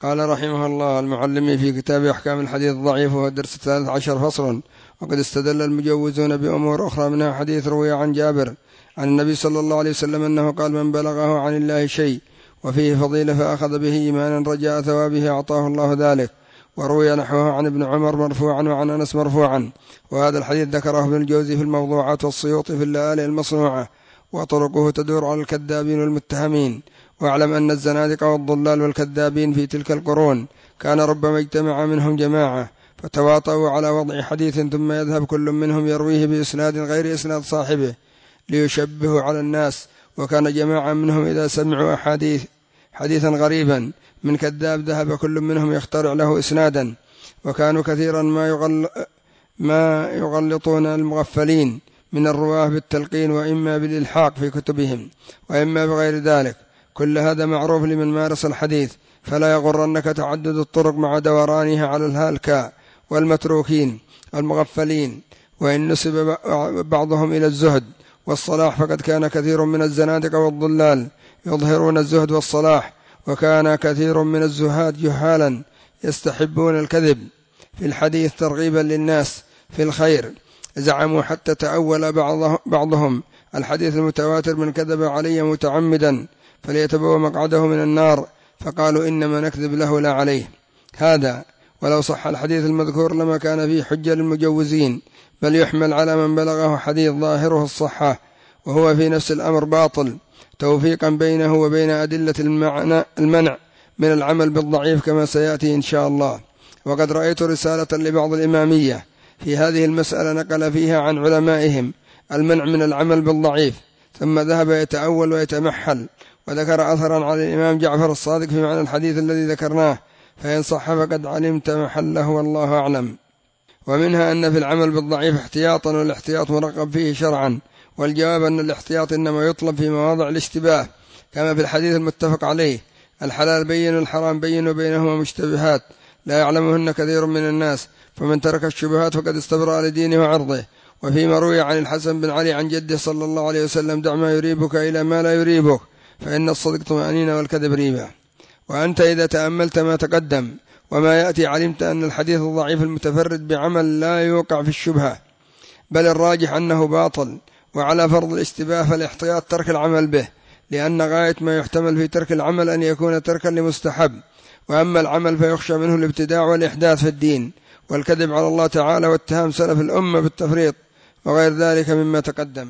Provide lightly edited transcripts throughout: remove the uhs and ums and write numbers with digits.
قال رحمه الله المعلم في كتاب أحكام الحديث الضعيف وهو الدرس 13 فصل. وقد استدل المجوزون بأمور أخرى منها حديث روي عن جابر عن النبي صلى الله عليه وسلم أنه قال من بلغه عن الله شيء وفيه فضيلة فأخذ به إيمانا رجاء ثوابه أعطاه الله ذلك. وروي نحوه عن ابن عمر مرفوعا وعن أنس مرفوعا. وهذا الحديث ذكره ابن الجوزي في الموضوعات والسيوطي في اللآلئ المصنوعة، وطرقه تدور على الكذابين والمتهمين. واعلم أن الزنادقة والضلال والكذابين في تلك القرون كان ربما اجتمع منهم جماعة فتواطؤوا على وضع حديث ثم يذهب كل منهم يرويه بإسناد غير إسناد صاحبه ليشبهوا على الناس. وكان جماعة منهم إذا سمعوا حديثا غريبا من كذاب ذهب كل منهم يخترع له إسنادا. وكانوا كثيرا ما يغلطون المغفلين من الرواه بالتلقين وإما بالإلحاق في كتبهم وإما بغير ذلك. كل هذا معروف لمن مارس الحديث، فلا يغرنك تعدد الطرق مع دورانها على الهالكاء والمتروكين المغفلين. وإن نسب بعضهم إلى الزهد والصلاح فقد كان كثير من الزنادقة والضلال يظهرون الزهد والصلاح، وكان كثير من الزهاد جهالا يستحبون الكذب في الحديث ترغيبا للناس في الخير. زعموا حتى تأول بعضهم الحديث المتواتر من كذب علي متعمدا فليتبوأ مقعده من النار، فقالوا إنما نكذب له لا عليه. هذا ولو صح الحديث المذكور لما كان فيه حجة للمجوزين، بل يحمل على من بلغه حديث ظاهره الصحة وهو في نفس الأمر باطل، توفيقا بينه وبين أدلة المنع من العمل بالضعيف كما سيأتي إن شاء الله. وقد رأيت رسالة لبعض الإمامية في هذه المسألة نقل فيها عن علمائهم المنع من العمل بالضعيف، ثم ذهب يتأول ويتمحل، وذكر أثرا على الإمام جعفر الصادق في معنى الحديث الذي ذكرناه، فإن صح فقد علمت محله والله أعلم. ومنها أن في العمل بالضعيف احتياطا، والاحتياط مرغب فيه شرعا، والجواب أن الاحتياط إنما يطلب في مواضع الاشتباه كما في الحديث المتفق عليه: الحلال بين والحرام بين وبينهما مشتبهات لا يعلمهن كثير من الناس، فمن ترك الشبهات فقد استبرأ لدينه وعرضه. وفيما روي عن الحسن بن علي عن جده صلى الله عليه وسلم: دع ما يريبك إلى ما لا يريبك، فإن الصدق طمأنينة والكذب ريبة. وأنت إذا تأملت ما تقدم وما يأتي علمت أن الحديث الضعيف المتفرد بعمل لا يوقع في الشبهة، بل الراجح أنه باطل. وعلى فرض الاشتباه فالاحتياط ترك العمل به، لأن غاية ما يحتمل في ترك العمل أن يكون تركا لمستحب، وأما العمل فيخشى منه الابتداع والإحداث في الدين والكذب على الله تعالى واتهام سلف الأمة بالتفريط وغير ذلك مما تقدم.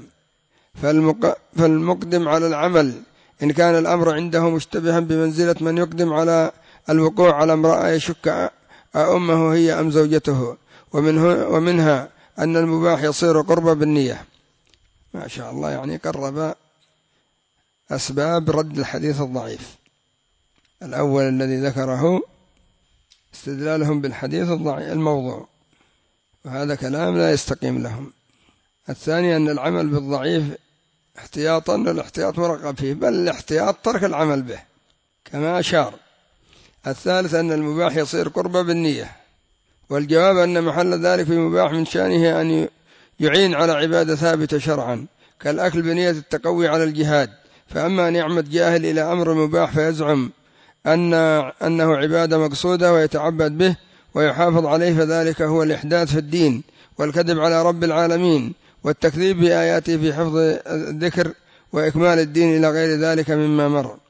فالمقدم على العمل إن كان الأمر عنده مشتبها بمنزلة من يقدم على الوقوع على امرأة يشك أمه هي أم زوجته. ومنها أن المباح يصير قربة بالنية. ما شاء الله، يعني قرب أسباب رد الحديث الضعيف. الأول الذي ذكره استدلالهم بالحديث الضعيف الموضوع، وهذا كلام لا يستقيم لهم. الثاني أن العمل بالضعيف احتياطا، والاحتياط مرغب فيه، بل الاحتياط ترك العمل به كما أشار. الثالث أن المباح يصير قربة بالنية، والجواب أن محل ذلك في مباح من شأنه أن يعين على عبادة ثابتة شرعا كالأكل بنية التقوي على الجهاد. فأما أن يعمد جاهل إلى أمر مباح فيزعم أنه عبادة مقصودة ويتعبد به ويحافظ عليه، فذلك هو الإحداث في الدين والكذب على رب العالمين والتكذيب بآياته في حفظ الذكر وإكمال الدين إلى غير ذلك مما مر.